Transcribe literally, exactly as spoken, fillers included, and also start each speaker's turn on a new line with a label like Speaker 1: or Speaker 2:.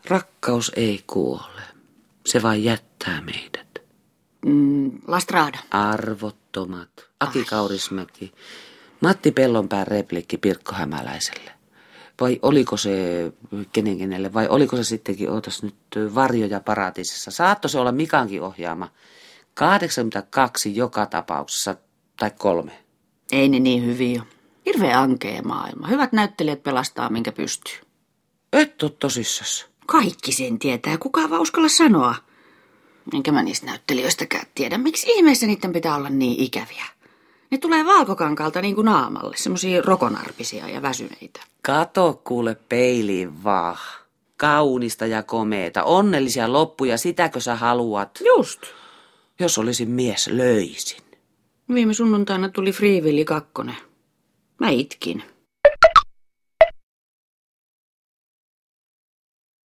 Speaker 1: Rakkaus ei kuole. Se vain jättää meidät.
Speaker 2: Mm, La Strada.
Speaker 1: Arvottomat. Aki Kaurismäki. Matti Pellonpään replikki Pirkko Hämäläiselle. Vai oliko se kenen kenelle, vai oliko se sittenkin, ootas nyt, Varjoja paratiisissa. Saatto se olla Mikankin ohjaama. kahdeksankymmentäkaksi joka tapauksessa, tai kolme.
Speaker 2: Ei ne niin hyviä ole. Hirveä ankea maailma. Hyvät näyttelijät pelastaa minkä pystyy.
Speaker 1: Et oo tosissas.
Speaker 2: Kaikki sen tietää, kukaan vaan uskalla sanoa. Enkä mä niistä näyttelijöistäkään tiedä, miksi ihmeessä niiden pitää olla niin ikäviä. Ne tulee valkokankaalta niin kuin naamalle, semmosia rokonarpisia ja väsyneitä.
Speaker 1: Kato kuule peiliin vaan. Kaunista ja komeeta, onnellisia loppuja, sitäkö sä haluat?
Speaker 2: Just.
Speaker 1: Jos olisin mies, löisin.
Speaker 2: Viime sunnuntaina tuli Free Willy kakkonen. Mä itkin.